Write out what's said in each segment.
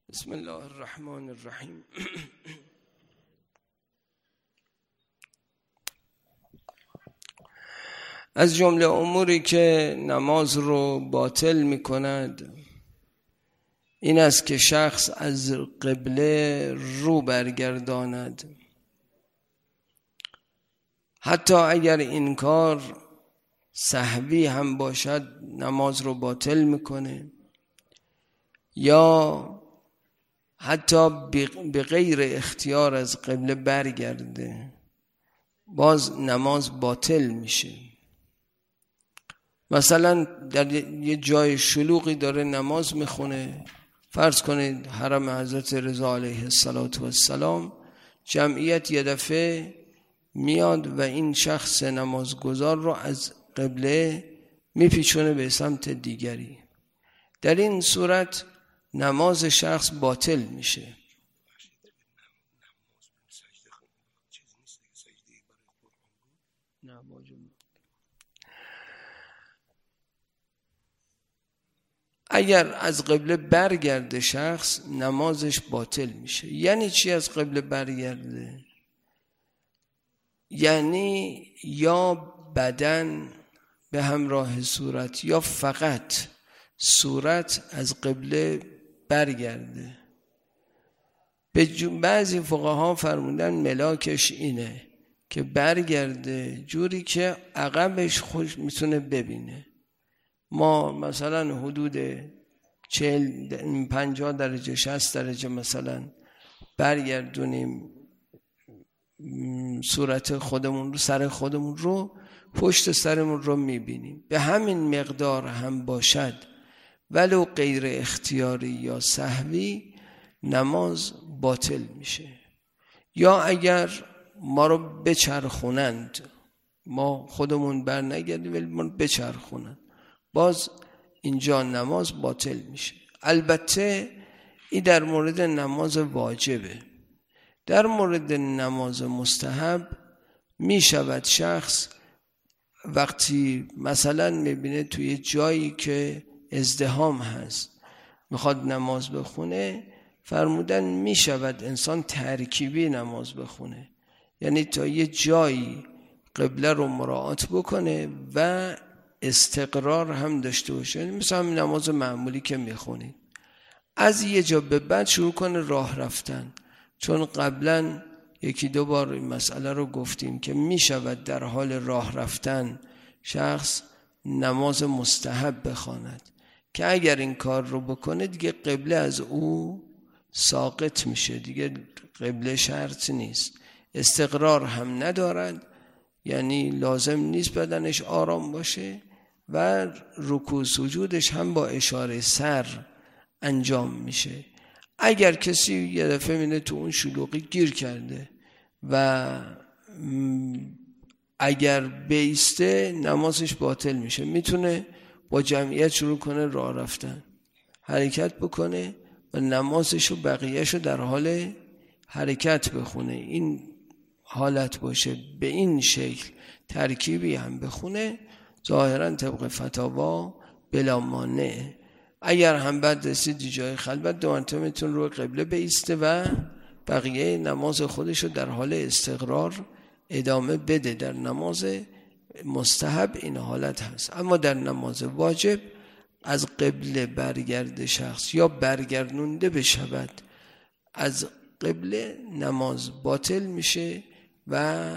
بسم الله الرحمن الرحیم. از جمله اموری که نماز رو باطل می کند این است که شخص از قبله رو برگرداند، حتی اگر این کار سهوی هم باشد نماز رو باطل میکنه، یا حتی به غیر اختیار از قبله برگرده باز نماز باطل میشه. مثلا در یه جای شلوغی داره نماز میخونه، فرض کنید حرم حضرت رضا علیه السلام، جمعیت یه دفعه میاد و این شخص نمازگزار رو از قبله میپیچونه به سمت دیگری. در این صورت نماز شخص باطل میشه. اگر از قبله برگرده شخص نمازش باطل میشه. یعنی چی از قبله برگرده؟ یعنی یا بدن به همراه صورت یا فقط صورت از قبله برگرده. بعضی فقها فرمودن ملاکش اینه که برگرده جوری که عقبش خوش میتونه ببینه. ما مثلا حدود 50 درجه 60 درجه مثلا برگردونیم صورت خودمون رو، سر خودمون رو، پشت سرمون رو میبینیم. به همین مقدار هم باشد ولو غیر اختیاری یا سهوی نماز باطل میشه. یا اگر ما رو بچرخونند، ما خودمون بر نگردیم ولی ما رو بچرخونند، باز اینجا نماز باطل میشه. البته این در مورد نماز واجبه. در مورد نماز مستحب می شود شخص وقتی مثلا میبینه توی جایی که ازدحام هست میخواد نماز بخونه، فرمودن می شود انسان ترکیبی نماز بخونه، یعنی تا یه جایی قبله رو مراعات بکنه و استقرار هم داشته باشه. مثلا نماز معمولی که میخونید از یه جا به بعد شروع کنه راه رفتن، چون قبلا یکی دو بار این مسئله رو گفتیم که می شود در حال راه رفتن شخص نماز مستحب بخواند که اگر این کار رو بکنه دیگه قبله از او ساقط میشه، دیگه قبله شرط نیست، استقرار هم ندارد، یعنی لازم نیست بدنش آرام باشه و رکوع سجودش هم با اشاره سر انجام میشه. اگر کسی یه دفعه می‌بینه تو اون شلوغی گیر کرده و اگر بیسته نمازش باطل میشه، میتونه با جمعیت شروع کنه راه رفتن، حرکت بکنه و نمازشو بقیهشو در حال حرکت بخونه. این حالت باشه به این شکل ترکیبی هم بخونه، ظاهرا طبق فتاوا بلا مانع. اگر هم بعد رسیدی جای خلوت 2 مرتبه میتونه روی قبله بایسته و بقیه نماز خودشو در حال استقرار ادامه بده. در نماز مستحب این حالت هست. اما در نماز واجب از قبله برگرده شخص یا برگردونده بشود از قبله نماز باطل میشه و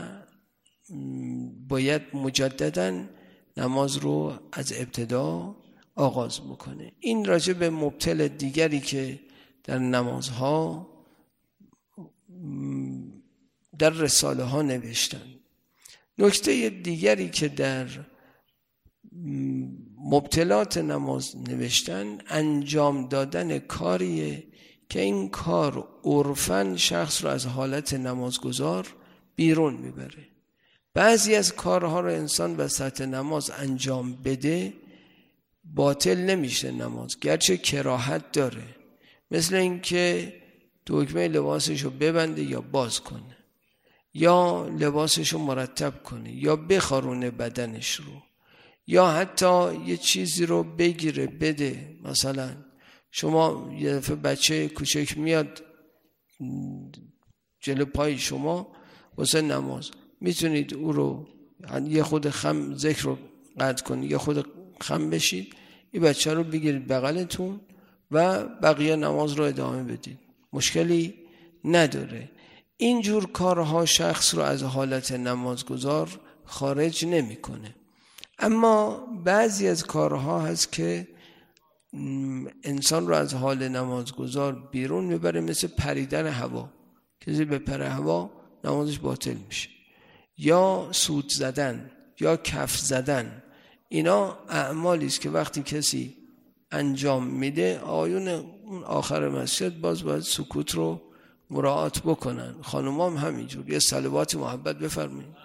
باید مجددا نماز رو از ابتدا آغاز بکنه. این راجع به مبتل دیگری که در نمازها در رساله ها نوشتن. نکته دیگری که در مبتلات نماز نوشتن انجام دادن کاریه که این کار عرفاً شخص رو از حالت نمازگزار بیرون میبره. بعضی از کارها رو انسان وسط نماز انجام بده باطل نمیشه نماز، گرچه کراهت داره، مثل این که دکمه لباسشو ببنده یا باز کنه، یا لباسشو مرتب کنه، یا بخارونه بدنش رو، یا حتی یه چیزی رو بگیره بده، مثلا شما یه دفعه بچه کوچک میاد جلو پای شما واسه نماز، میتونید او رو یه خود خم ذکر رو قطع کنید، یه خود خم بشید، این بچه رو بگیرید بغلتون و بقیه نماز رو ادامه بدید، مشکلی نداره. اینجور کارها شخص رو از حالت نمازگزار خارج نمیکنه. اما بعضی از کارها هست که انسان رو از حال نمازگزار بیرون میبره، مثل پریدن هوا، کسی به پر هوا نمازش باطل میشه، یا سوت زدن یا کف زدن. اینا اعمالی است که وقتی کسی انجام میده، آیون اون آخر مسجد باز باید سکوت رو مراعات بکنن. خانومام همینجور. یه صلوات محبت بفرمایید.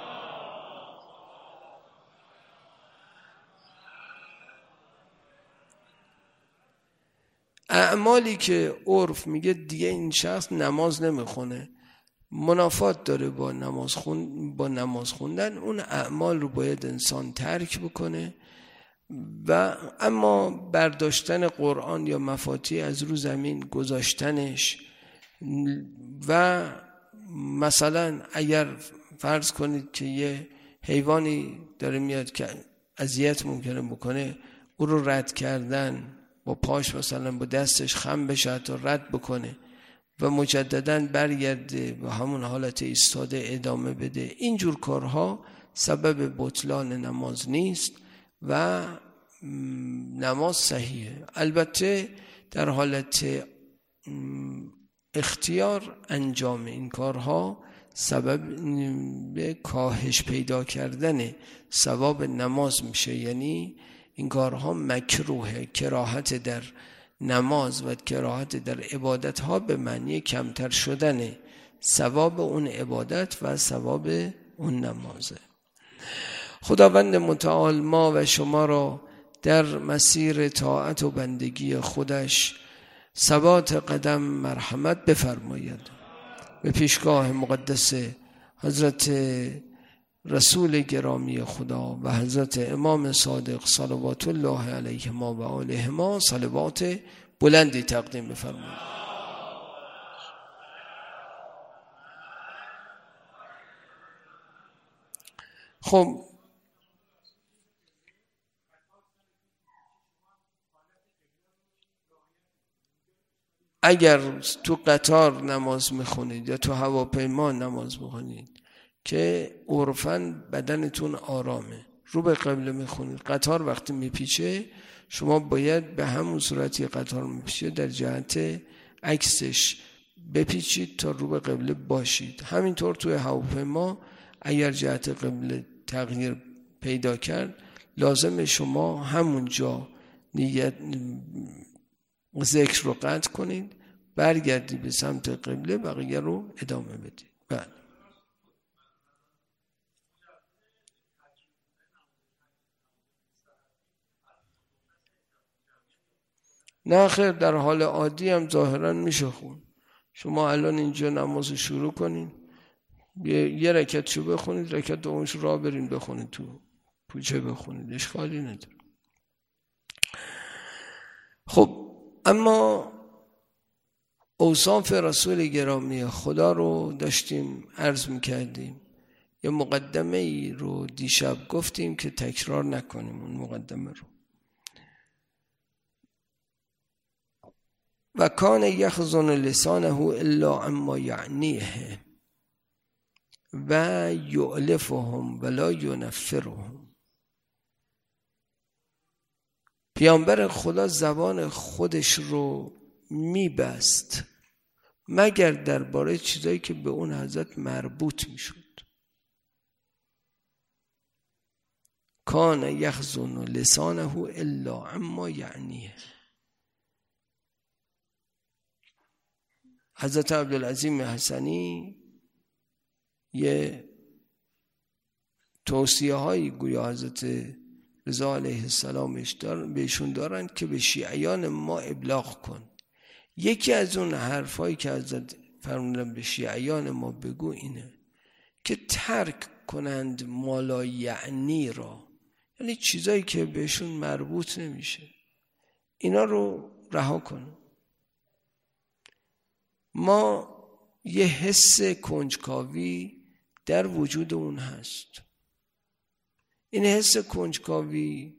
اعمالی که عرف میگه دیگه این شخص نماز نمیخونه، منافات داره با نماز خوندن، اون اعمال رو باید انسان ترک بکنه. و اما برداشتن قرآن یا مفاتیح از رو زمین گذاشتنش، و مثلا اگر فرض کنید که یه حیوانی داره میاد که اذیت ممکنه بکنه، او رو رد کردن با پاش، مثلا با دستش خم بشه تا رد بکنه و مجدداً برگرده و همون حالت ایستاده ادامه بده، اینجور کارها سبب بطلان نماز نیست و نماز صحیحه. البته در حالت اختیار انجام این کارها سبب به کاهش پیدا کردن ثواب نماز میشه، یعنی این کارها مکروهه. کراهت در نماز و کراهت در عبادت ها به معنی کمتر شدن ثواب اون عبادت و ثواب اون نمازه. خداوند متعال ما و شما را در مسیر طاعت و بندگی خودش ثبات قدم مرحمت بفرماید. به پیشگاه مقدس حضرت رسول گرامی خدا و حضرت امام صادق صلوات الله علیهما و آلهما صلوات بلندی تقدیم بفرمایید. خب اگر تو قطار نماز میخونید یا تو هواپیما نماز میخونید که عرفاً بدنتون آرامه، رو به قبله میخونید، قطار وقتی میپیچه شما باید به همون صورتی قطار میپیچه در جهت عکسش بپیچید تا رو به قبله باشید. همینطور توی هواپیما اگر جهت قبله تغییر پیدا کرد، لازم شما همونجا نیت ذکر رو قطع کنید، برگردی به سمت قبله، بقیه رو ادامه بدید. بله. نه خیر، در حال عادی هم ظاهرا میشه خون. شما الان اینجا نماز شروع کنین، یه رکعتشو بخونید، رکعت دومش راه برین بخونید، تو کوچه بخونید، اشکالی نداره. خب اما اوصاف رسول گرامی خدا رو داشتیم عرض میکردیم. یه مقدمه ای رو دیشب گفتیم که تکرار نکنیم اون مقدمه رو. و کان یخزن لسانه الا عما یعنیه و یؤلفهم ولا ینفرهم. پیامبر خدا زبان خودش رو میبست مگر درباره چیزایی که به اون حضرت مربوط میشد. کان یخزن لسانه الا عما یعنیه. حضرت عبدالعظیم حسنی یه توصیه هایی گویا حضرت رضا علیه السلام بهشون دارن که به شیعیان ما ابلاغ کن. یکی از اون حرفایی که حضرت فرمودن به شیعیان ما بگو اینه که ترک کنند مالا یعنی را، یعنی چیزایی که بهشون مربوط نمیشه، اینا رو رها کنه. ما یه حس کنجکاوی در وجود اون هست. این حس کنجکاوی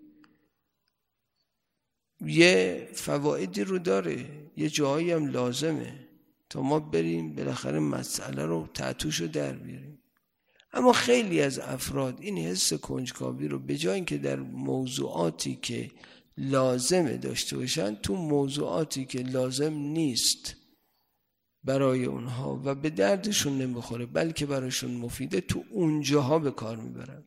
یه فوایدی رو داره، یه جایی هم لازمه تا ما بریم بالاخره مسئله رو تعطوش رو در بیاریم. اما خیلی از افراد این حس کنجکاوی رو به جای اینکه در موضوعاتی که لازمه داشته باشن، تو موضوعاتی که لازم نیست برای اونها و به دردشون نمیخوره بلکه براشون مفیده، تو اونجاها به کار میبرن.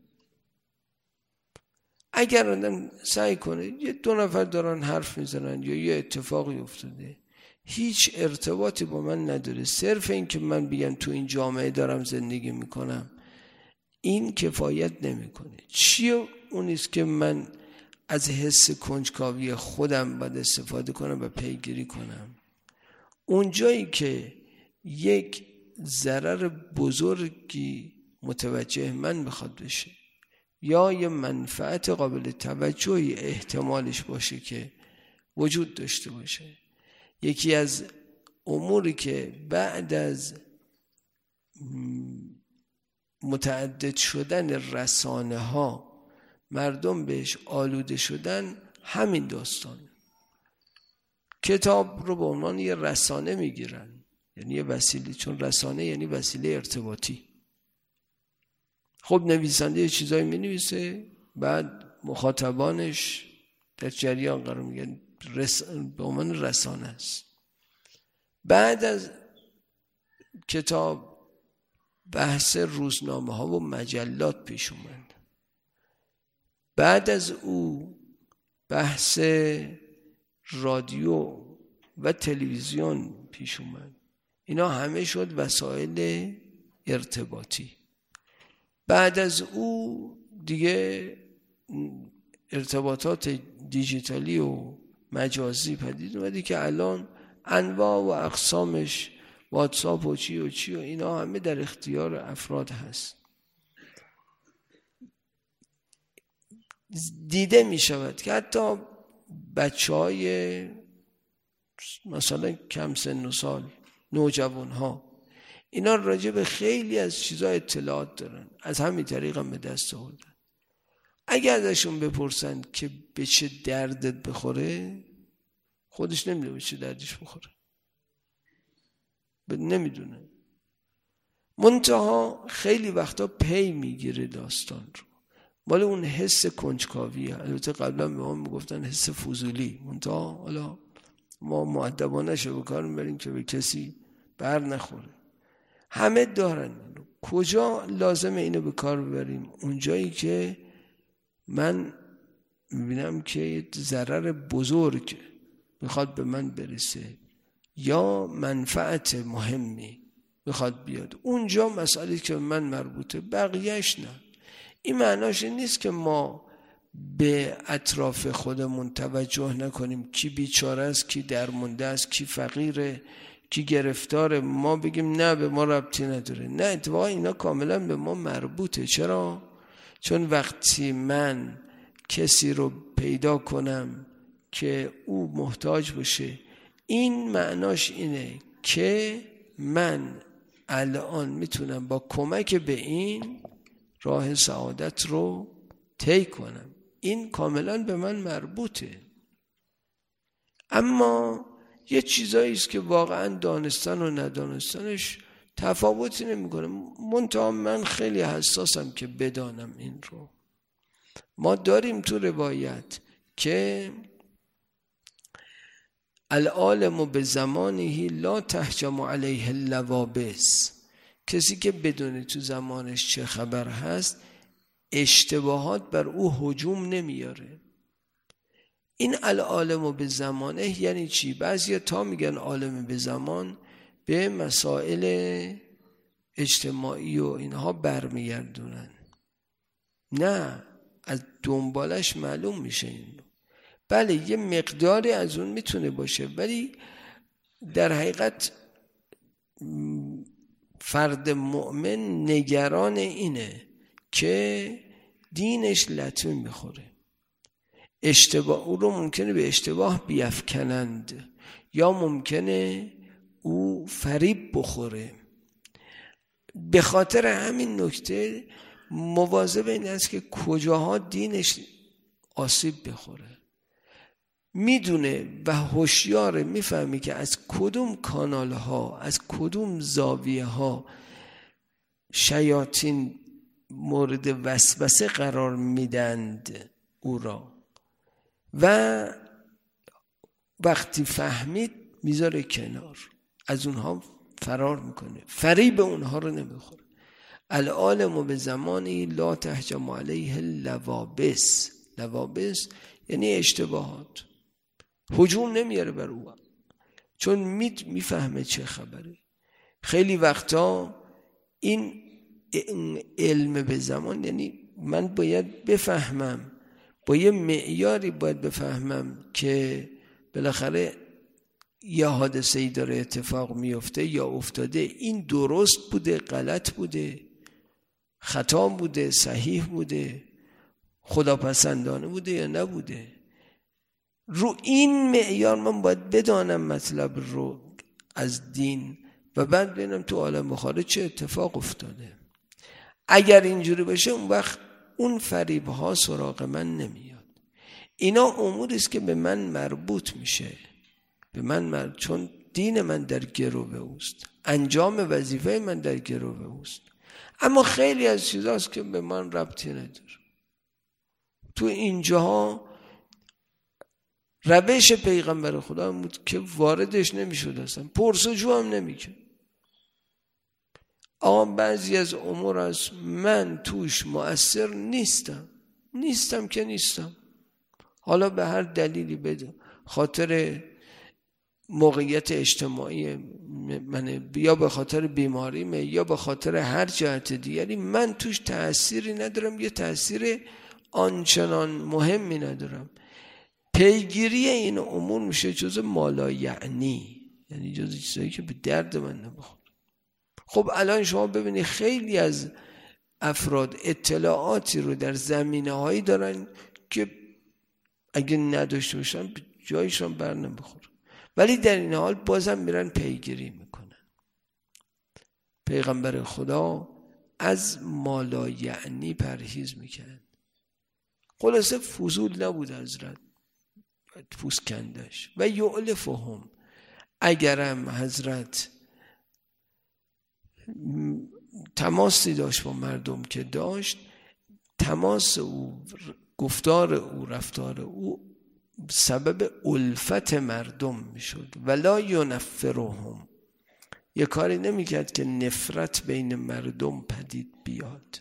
اگر آدم سعی کنه، یه دو نفر دارن حرف میزنن یا یه اتفاقی افتاده هیچ ارتباطی با من نداره، صرف این که من بگم تو این جامعه دارم زندگی میکنم، این کفایت نمیکنه. چیه اونیست که من از حس کنجکاوی خودم باید استفاده کنم و پیگیری کنم؟ اون جایی که یک ضرر بزرگی متوجه من بخواد بشه یا یه منفعت قابل توجهی احتمالش باشه که وجود داشته باشه. یکی از اموری که بعد از متعدد شدن رسانه ها مردم بهش آلوده شدن همین داستان. کتاب رو به عنوان یه رسانه میگیرن، یعنی یه وسیله، چون رسانه یعنی وسیله ارتباطی. خب نویسنده یه چیزایی می‌نویسه، بعد مخاطبانش در جریان قرار میگیرن، به عنوان رسانه است. بعد از کتاب بحث روزنامه ها و مجلات پیش اومد. بعد از او بحث رادیو و تلویزیون پیش اومد. اینا همه شد وسایل ارتباطی. بعد از او دیگه ارتباطات دیجیتالی و مجازی پدید اومده که الان انواع و اقسامش، واتساپ و چی و اینا همه در اختیار افراد هست. دیده می شود که حتی بچهای مثلا کم سن و سال، نوجوان ها، اینا راجع به خیلی از چیزا اطلاعات دارن، از همین طریق هم به دست آوردن. اگر ازشون بپرسن که به چه دردت بخوره، خودش نمیدونه به چه دردش بخوره، نمیدونه. منتها خیلی وقتا پی میگیره داستان رو، مال اون حس کنجکاویه. البته قبلا به ما میگفتن حس فضولی، منتها حالا ما مؤدبانه شو به کار میبریم که به کسی بر نخوره. همه دارن. کجا لازمه اینو به کار ببریم؟ اونجایی که من میبینم که ضرر بزرگ میخواد به من برسه یا منفعت مهمی میخواد بیاد، اونجا مسئله که من مربوطه، بقیهش نه. این معناش نیست که ما به اطراف خودمون توجه نکنیم، کی بیچاره است، کی درمونده است، کی فقیره، کی گرفتاره، ما بگیم نه به ما ربطی نداره. نه، اتفاقا اینا کاملا به ما مربوطه. چرا؟ چون وقتی من کسی رو پیدا کنم که او محتاج باشه، این معناش اینه که من الان میتونم با کمک به این راه سعادت رو طی کنم. این کاملا به من مربوطه. اما یه چیزایی است که واقعا دانستن و ندانستنش تفاوتی نمیکنه. منتها من خیلی حساسم که بدانم این رو. ما داریم تو روایت که العالم به زمانه لا تهجم علیه اللوابس، کسی که بدونه تو زمانش چه خبر هست اشتباهات بر او هجوم نمیاره. این العالم به زمانه یعنی چی؟ بعضی تا میگن عالم به زمان به مسائل اجتماعی و اینها برمیگردونن. نه، از دنبالش معلوم میشه این. بله یه مقداری از اون میتونه باشه، ولی در حقیقت فرد مؤمن نگران اینه که دینش لطمه میخوره. اشتباه او رو ممکنه به اشتباه بیفکنند یا ممکنه او فریب بخوره. به خاطر همین نکته مواظب این است که کجاها دینش آسیب بخوره. میدونه و هوشیاره، میفهمی که از کدوم کانال ها، از کدوم زاویه ها شیاطین مورد وسوسه قرار میدند او را، و وقتی فهمید میذاره کنار، از اونها فرار میکنه، فریب اونها رو نمیخوره. العالم به زمانی لا تهجم علیه لوابس. لوابس یعنی اشتباهات. هجوم نمیاره بر او، چون میفهمه چه خبره. خیلی وقتا این علم به زمان یعنی من باید بفهمم، با یه معیاری باید بفهمم که بالاخره یه حادثه‌ای داره اتفاق میفته یا افتاده، این درست بوده، غلط بوده، خطا بوده، صحیح بوده، خداپسندانه بوده یا نبوده. رو این معیار من باید بدانم مطلب رو از دین و بعد ببینم تو عالم خارج چه اتفاق افتاده. اگر اینجوری باشه اون وقت اون فریب ها سراغ من نمیاد. اینا اموری است که به من مربوط میشه، به من چون دین من در گرو اوست، انجام وظیفه من در گرو اوست. اما خیلی از چیزاست که به من ربطی نداره. تو اینجاها روش پیغمبر خدا بود که واردش نمیشد، اصلا پرسجو هم نمیکرد. آقا بعضی از امور است من توش مؤثر نیستم که نیستم، حالا به هر دلیلی بده، خاطر موقعیت اجتماعی منه یا به خاطر بیماریمه یا به خاطر هر جهت دیگری، من توش تأثیری ندارم، یه تأثیر آنچنان مهمی ندارم. پیگیری این امور میشه جزء مالا یعنی جزء چیزایی که به درد من نمیخوره. خب الان شما ببینید خیلی از افراد اطلاعاتی رو در زمینه‌هایی دارن که اگه نداشته باشن جایشان بر نمیخوره، ولی در این حال بازم میرن پیگیری میکنن. پیغمبر خدا از مالا یعنی پرهیز میکرد. خلاصه فضول نبود حضرت، پوست کندش و یعلفهم. اگرم حضرت تماسی داشت با مردم که داشت، تماس او، گفتار او، رفتار او سبب الفت مردم میشد. ولا ینفرهم، یه کاری نمیکرد که نفرت بین مردم پدید بیاد.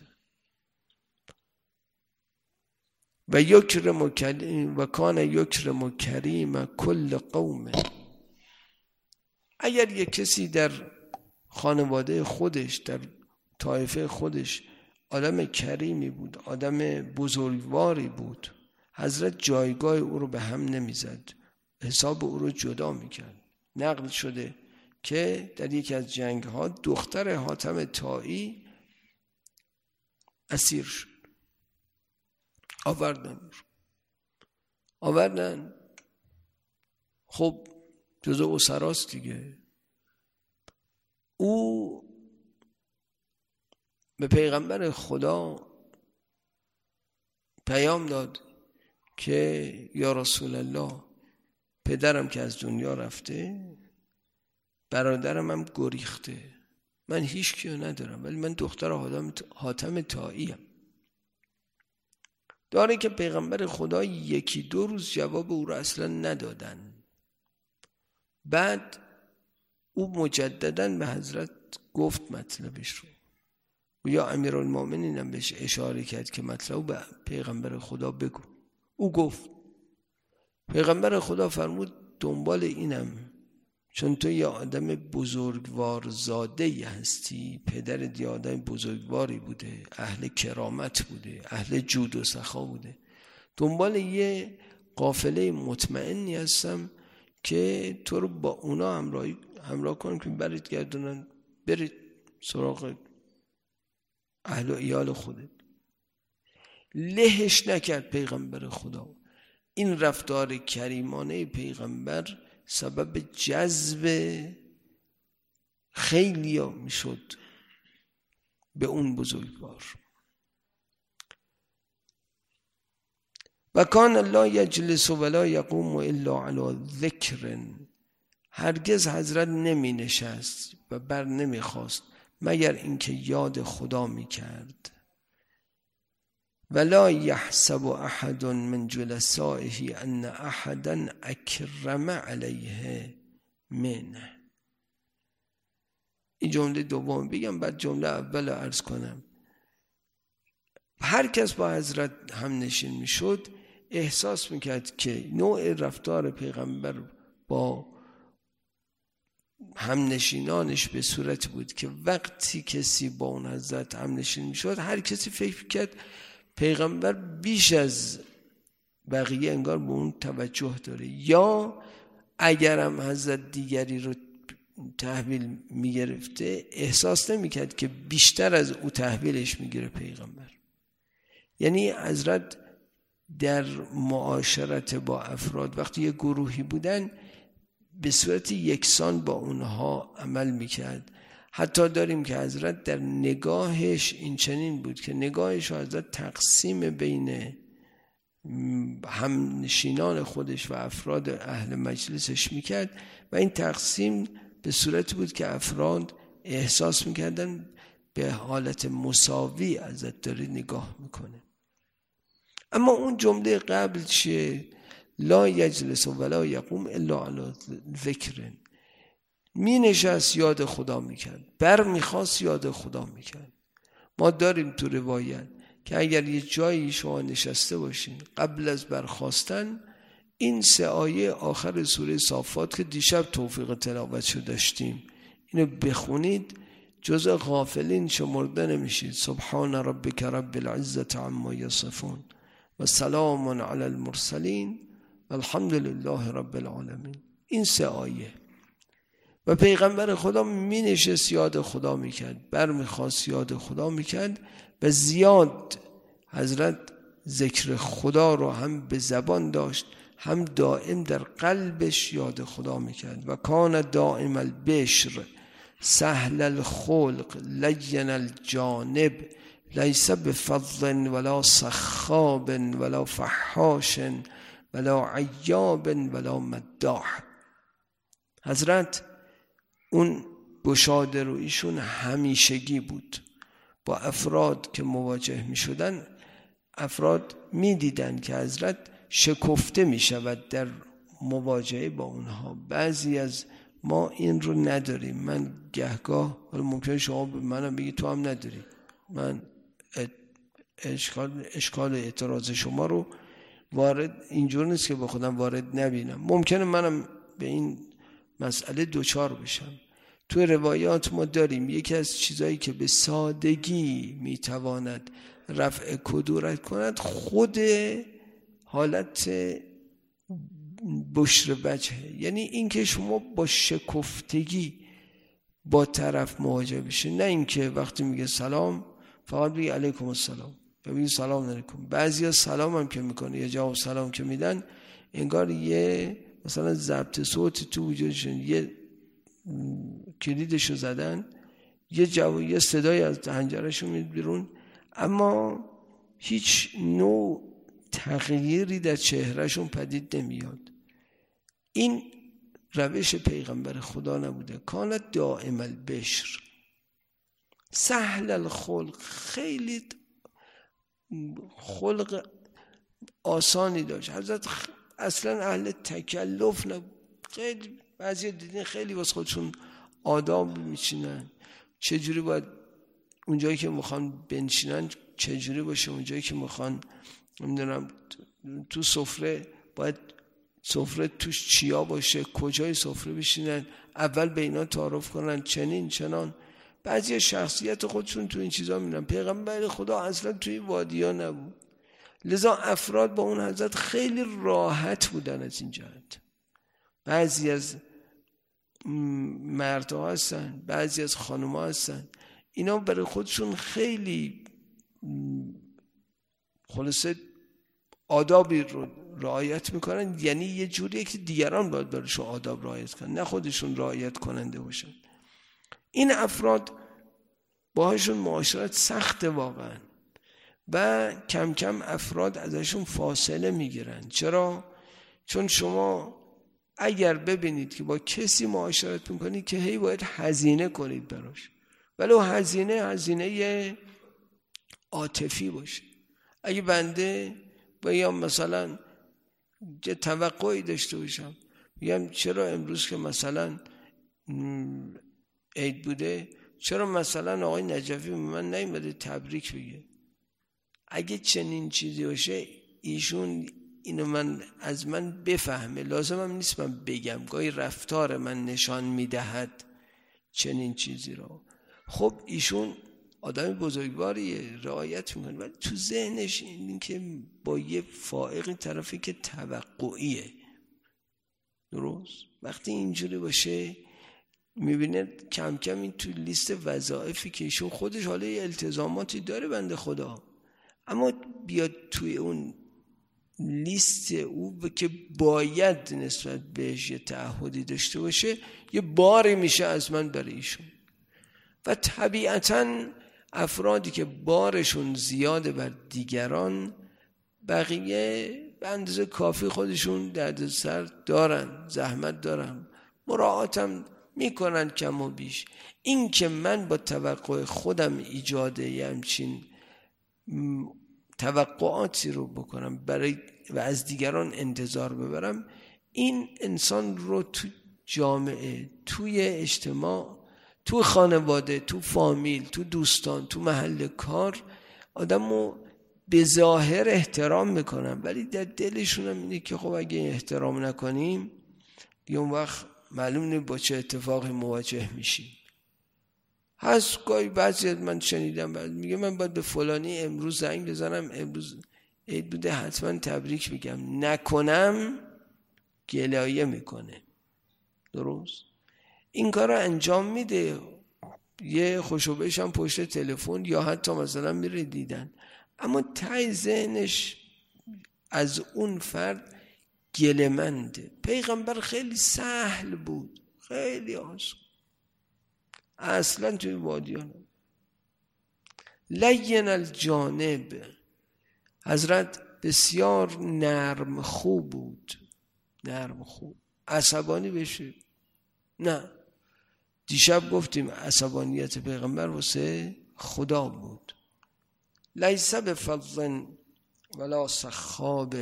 و یکرم کریم و کان یکرم کریم کل قوم. اگر یک کسی در خانواده خودش، در طایفه خودش آدم کریمی بود، آدم بزرگواری بود، حضرت جایگاه او رو به هم نمیزد، حساب او رو جدا میکرد. نقل شده که در یکی از جنگ ها دختر حاتم طایی اسیر شد، آوردن. خب جزء اسراست دیگه. او به پیغمبر خدا پیام داد که یا رسول الله، پدرم که از دنیا رفته، برادرم هم گریخته، من هیچ کیو ندارم، ولی من دختر حاتم طاییم. داره که پیغمبر خدا 1-2 روز جواب او را اصلا ندادن. بعد او مجدداً به حضرت گفت مطلبش رو، و یا امیرالمومنین هم بهش اشاره کرد که مطلب به پیغمبر خدا بگو. او گفت. پیغمبر خدا فرمود دنبال اینم، چون تو یه آدم بزرگوار زاده هستی، پدرت یه آدم بزرگواری بوده، اهل کرامت بوده، اهل جود و سخا بوده، دنبال یه قافله مطمئنی هستم که تو رو با اونا همراه کنم که برید گردونن، برید سراغ اهل و ایال خودت. لهش نکرد پیغمبر خدا، این رفتار کریمانه پیغمبر سبب جذب خیلی ها میشد به اون بزرگوار. و کان لا یجلس ولا یقوم الا علی ذکر، هرگز حضرت نمی نشست و بر نمی خواست مگر اینکه یاد خدا می کرد. ولا یحسب احد من جلسائه ان احدا اکرم علیه منه. این جمله دوم بگم بعد جمله اول عرض کنم. هر کس با حضرت هم نشین می شد احساس میکرد که نوع رفتار پیغمبر با همنشینانش به صورت بود که وقتی کسی با اون حضرت همنشین میشد هر کسی فکر کرد پیغمبر بیش از بقیه انگار به اون توجه داره، یا اگرم حضرت دیگری رو تحویل میگرفته احساس نمیکرد که بیشتر از او تحویلش میگیره پیغمبر. یعنی حضرت در معاشرت با افراد وقتی یه گروهی بودن به صورت یکسان با اونها عمل میکرد. حتی داریم که حضرت در نگاهش این چنین بود که نگاهش حضرت تقسیم بین همنشینان خودش و افراد اهل مجلسش میکرد و این تقسیم به صورت بود که افراد احساس میکردن به حالت مساوی حضرت داره نگاه میکنه. اما اون جمله قبل چیه؟ لا یجلس ولا یقوم الا علی ذکر، می نشست یاد خدا میکرد، بر میخواست یاد خدا میکرد. ما داریم تو روایت که اگر یه جایی شما نشسته باشین قبل از برخاستن این 3 آیه آخر سوره صافات که دیشب توفیق تلاوتشو داشتیم اینو بخونید جزء غافلین شمرده نمیشید. سبحان ربک رب العزة عما یصفون و سلام علی المرسلین و الحمد لله رب العالمین. این 3 آیه و پیغمبر خدا می نشست یاد خدا میکرد، بر میخواست یاد خدا میکرد و زیاد حضرت ذکر خدا رو هم به زبان داشت هم دائم در قلبش یاد خدا میکرد. و کان دائم البشر سهل الخلق لین الجانب لیس بفظ ولا سخاب ولا فحاش ولا عیاب ولا مداح. حضرت اون گشاده رو ایشون همیشگی بود. با افراد که مواجه می شدن افراد می دیدن که حضرت شکفته می شود در مواجهه با اونها. بعضی از ما این رو نداریم. من گهگاه ممکنه شما به منم بگی تو هم نداری، من اشکال اعتراض شما رو وارد اینجور نیست که با خودم وارد نبینم. ممکنه منم به این مسئله دوچار بشم. تو روایات ما داریم یکی از چیزایی که به سادگی میتواند رفع کدورت کند خود حالت بشر وجهه. یعنی این که شما با شکفتگی با طرف مواجه بشه، نه اینکه وقتی میگه سلام فقط بگی علیکم السلام یا بگی سلام علیکم. بعضیا سلام هم که میکنه یا جواب سلام که میدن انگار یه مثلا ضبط صوت تو وجودشون یه کلیدشو زدن، یه صدای از حنجرهشون میاد بیرون اما هیچ نوع تغییری در چهرهشون پدید نمیاد. این روش پیغمبر خدا نبوده. کانت دائم البشر سهل الخلق، خیلی خلق آسانی داشت. حضرت اصلا اهل تکلف نبود. خیلی بعضی دیدین خیلی واسه خودشون آداب میچینن، چجوری باید اونجایی که میخوان بنشینن چجوری باشه، اونجایی که میخوان نمیدونم تو سفره باید سفره توش چیا باشه، کجای سفره بشینن، اول به اینا تعارف کنن چنین چنان. بعضی شخصیت خودشون تو این چیزا میرن. پیغمبر خدا اصلا توی وادیا نبود، لذا افراد با اون حضرت خیلی راحت بودن از این جهت. بعضی از مردها هستن، بعضی از خانم‌ها هستن، اینا برای خودشون خیلی خلاصه آدابی رو رعایت میکنن، یعنی یه جوریه که دیگران باید براشون آداب رعایت کنن، نه خودشون رعایت کننده باشن. این افراد باهاشون معاشرت سخته واقعا و کم کم افراد ازشون فاصله میگیرن. چرا؟ چون شما اگر ببینید که با کسی معاشرت میکنید که هی باید هزینه کنید براش، ولو هزینه عاطفی باشه. اگه بنده بیام مثلا یه توقعی داشته باشم، میگم چرا امروز که مثلا عید بوده، چرا مثلا آقای نجفی به من نیومده تبریک بگه؟ اگه چنین چیزی باشه ایشون اینو از من بفهمه، لازمم نیست من بگم، گاهی رفتار من نشان میدهد چنین چیزی رو. خب ایشون آدم بزرگواریه، رعایت میکنه، ولی تو ذهنش این که با یه فائقی طرفی که توقعیه. درست؟ وقتی اینجوری باشه میبینه کم کم این تو لیست وظایفی که ایشون خودش حالا یه التزاماتی داره بنده خدا، اما بیاد توی اون لیست او که باید نسبت بهش یه تعهدی داشته باشه، یه باری میشه از من برای ایشون. و طبیعتاً افرادی که بارشون زیاده بر دیگران، بقیه به اندازه کافی خودشون دردسر دارن، زحمت دارن، مراعاتم میکنن کم و بیش. این که من با توقع خودم ایجاده یه همچین توقعاتی رو بکنم برای و از دیگران انتظار ببرم، این انسان رو تو جامعه، توی اجتماع، تو خانواده، تو فامیل، تو دوستان، تو محل کار آدمو به ظاهر احترام میکنن، ولی در دلشون هم اینه که خب اگه احترام نکنیم دیگه اون وقت معلوم نیست با چه اتفاقی مواجه میشیم. هست گاهی بعضی من شنیدم میگه من باید به فلانی امروز زنگ بزنم، امروز عید بوده حتما تبریک بگم، نکنم گلایه میکنه. درست؟ این کار رو انجام میده، یه خوشوبش هم پشت تلفن یا حتی مثلا میره دیدن، اما ته ذهنش از اون فرد گله‌منده. پیغمبر خیلی سهل بود، خیلی آسان، اصلا توی وادیان لین الجانب. حضرت بسیار نرم خوب بود، نرم خوب، عصبانی بشه نه. دیشب گفتیم عصبانیت پیغمبر واسه خدا بود. لیس بفظ ولا سخاب،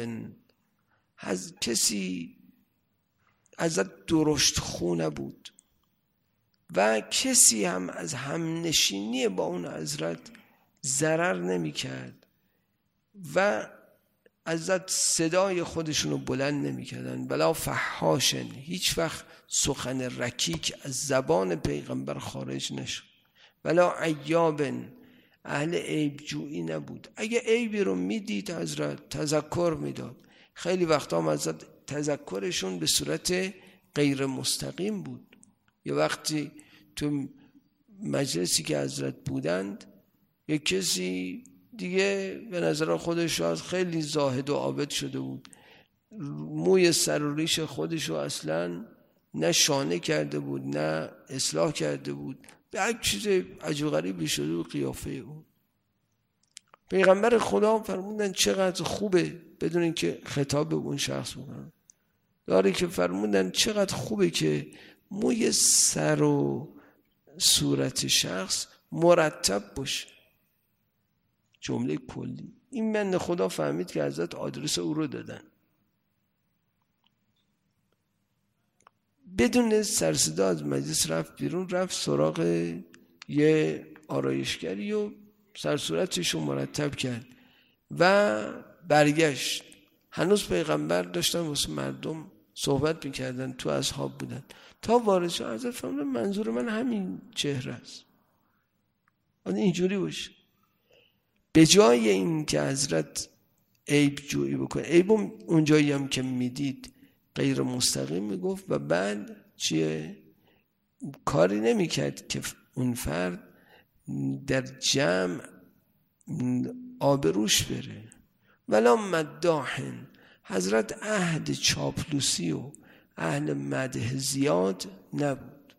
کسی ازت درشت خو نبود و کسی هم از همنشینی با اون حضرت ضرر نمی کرد و ازت صدای خودشونو بلند نمی کردن. بلا فحاشن، هیچ وقت سخن رکیک از زبان پیغمبر خارج نشد. بلا عیابن، اهل عیب جویی نبود. اگه عیبی رو میدید حضرت تذکر میداد. خیلی وقتا هم حضرت تذکرشون به صورت غیر مستقیم بود. یه وقتی تو مجلسی که حضرت بودند، یه کسی دیگه به نظر خودش خیلی زاهد و عابد شده بود، موی سر و ریش خودشو اصلا نه شانه کرده بود نه اصلاح کرده بود، به هر چیز عجب غریبی شده و قیافه او. پیغمبر خدا فرمودن چقدر خوبه، بدون اینکه خطاب به اون شخص بکنن داره که فرمودن چقدر خوبه که موی سر و صورت شخص مرتب باشه. جمله کلی. این من خدا فهمید که حضرت آدرس او رو دادن، بدون سرصدا از مجلس رفت بیرون، رفت سراغ یه آرایشگری و سرصورتش رو مرتب کرد و برگشت. هنوز پیغمبر داشتن واسه مردم صحبت میکردن، تو اصحاب بودن، تا وارد شد حضرت فرمودن منظور من همین چهره است، اینجوری باشه. به جای این که حضرت عیب جویی بکنه، عیب اونجایی هم که میدید غیر مستقیم میگفت و بعد چیه؟ کاری نمیکرد که اون فرد در جمع آبروش بره. ولا مداحن، حضرت اهل چاپلوسی و اهل مدح زیاد نبود.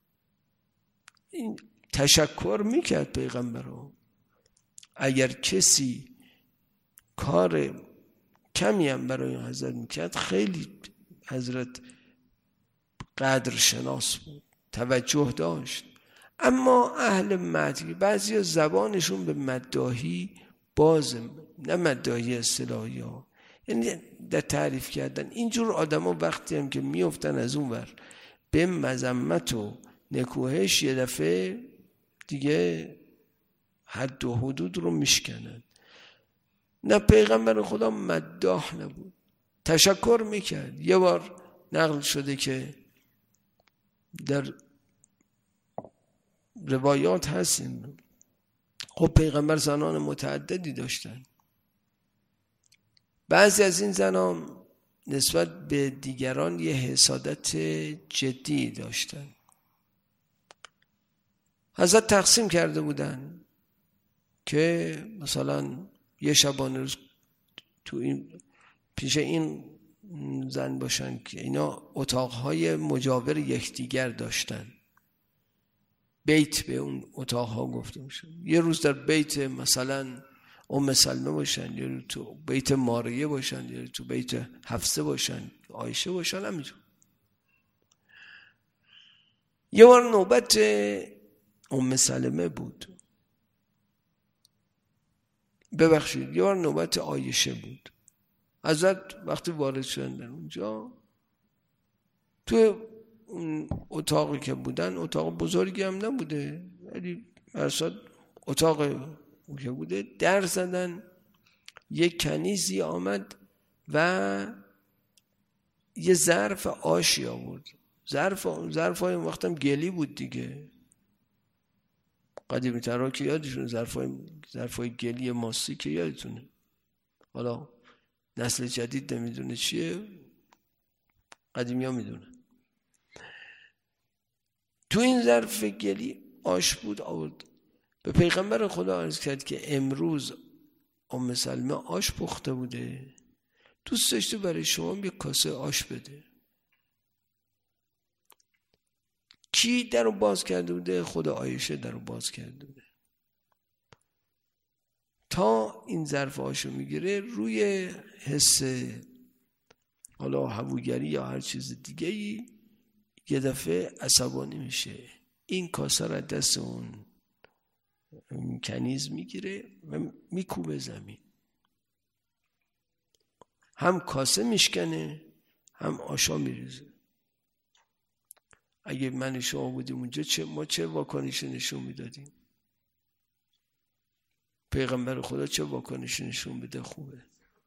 این تشکر میکرد پیغمبر رو. اگر کسی کار کمی هم برای حضرت میکرد خیلی حضرت قدر شناس بود، توجه داشت. اما اهل مدح بعضی زبانشون به مداحی بازه، نه مداحی اصطلاحی ها، یعنی در تعریف کردن. اینجور آدم ها وقتی هم که میافتن از اون ور به مذمت و نکوهش، یه دفعه دیگه حد و حدود رو میشکنن. نه، پیغمبر خدا مداح نبود، تشکر میکرد. یه بار نقل شده که در روایات هستیم، خب پیغمبر زنان متعددی داشتن. بعضی از این زنان نسبت به دیگران یه حسادت جدی داشتن. حضرت تقسیم کرده بودن که مثلا یه شبانه روز تو این پیش این زن باشن که اینا اتاقهای مجاور یکدیگر داشتن. بیت به اون اتاقها گفته میشه. یه روز در بیت مثلا ام سلمه باشن، یا تو بیت ماریه باشن، یا تو بیت حفصه باشن، عایشه باشن، همینطور. یه بار نوبت ام سلمه بود، ببخشید یه بار نوبت عایشه بود. حضرت وقتی وارد شدن در اونجا، تو اون اتاقی که بودن، اتاق بزرگی هم نبوده، ولی برسات اتاق که بوده، در زدن. یک کنیزی آمد و یه ظرف آشی آورد. ظرف های وقتم گلی بود دیگه، قدیمی ترها که یادشونه، ظرف های گلی ماسی که یادتونه. حالا نسل جدید نمیدونه چیه، قدیمی ها میدونه. تو این ظرف گلی آش بود، آورد به پیغمبر خدا عرض کرد که امروز ام سلمه آش پخته بوده، دوست داشته برای شما یک کاسه آش بده. کی در رو باز کرده بوده؟ خود عایشه در رو باز کرده بوده. تا این ظرف آشو میگیره، روی حس حالا هووگری یا هر چیز دیگه یه دفعه عصبانی میشه. این کاسه را دست اون کنیز میگیره و میکوبه زمین. هم کاسه میشکنه، هم آشا میریزه. اگه من شما بودیم اونجا ما چه واکنشی نشون میدادیم؟ پیغمبر خدا چه واکنشی نشون بده خوبه؟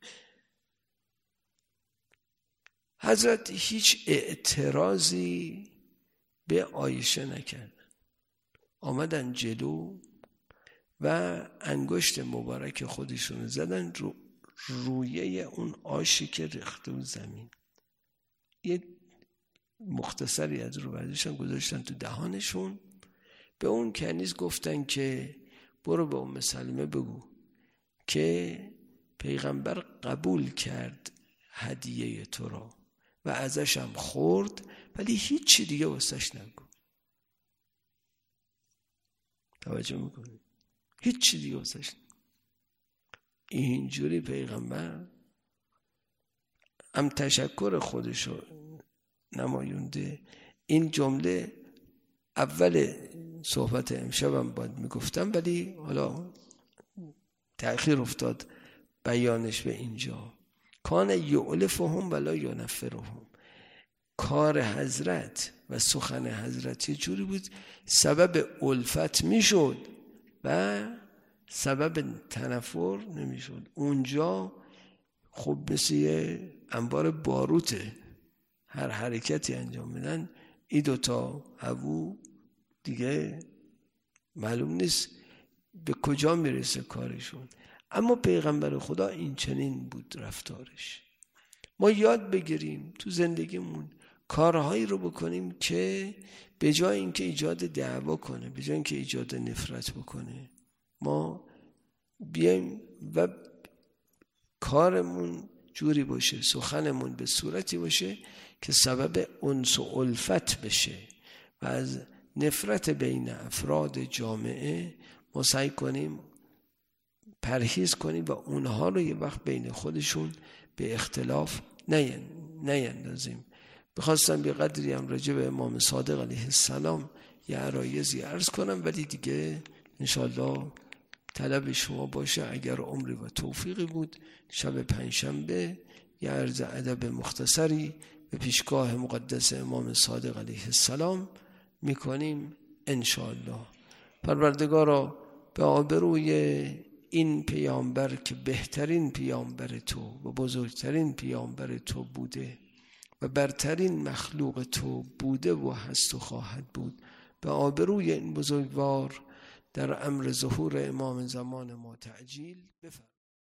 حضرت هیچ اعتراضی به عایشه نکردن. آمدن جلو و انگشت مبارک خودشون زدن رویه اون آشی که ریخته بود زمین. یه مختصری از رو برداشتن گذاشتن تو دهانشون. به اون کنیز گفتن که برو به ام سلمه بگو که پیغمبر قبول کرد هدیه تو را و ازش هم خورد، ولی هیچی دیگه واسش نگو. توجه میکنی؟ هیچی دیگه واسش نگو. اینجوری پیغمبر هم تشکر خودشو نمایونده. این جمله اول صحبت امشبم باید میگفتم، ولی حالا تأخیر افتاد بیانش به اینجا. کان یؤلفهم ولا ینفرهم. کار حضرت و سخن حضرت یه جوری بود سبب الفت میشد و سبب تنفر نمیشد. اونجا خب مثل یه انبار باروته، هر حرکتی انجام میدن این دوتا هوو دیگه معلوم نیست به کجا میرسه کارشون. اما پیغمبر خدا این چنین بود رفتارش. ما یاد بگیریم تو زندگیمون کارهایی رو بکنیم که به جای اینکه ایجاد دعوا کنه، به جای اینکه ایجاد نفرت بکنه، ما بیایم و کارمون جوری باشه، سخنمون به صورتی باشه که سبب انس و الفت بشه و از نفرت بین افراد جامعه ما سعی کنیم پرهیز کنیم و اونها رو یه وقت بین خودشون به اختلاف نیندازیم. بخواستم یه قدری هم راجع به امام صادق علیه السلام یه عرایضی عرض کنم، ولی دیگه انشالله طلب شما باشه. اگر عمری و توفیقی بود شب پنجشنبه یه عرض ادب مختصری به پیشگاه مقدس امام صادق علیه السلام میکنیم انشالله. پروردگارا به آبروی این پیامبر که بهترین پیامبر تو و بزرگترین پیامبر تو بوده و برترین مخلوق تو بوده و هست و خواهد بود، به آبروی این بزرگوار در امر ظهور امام زمان ما تعجیل بفرما.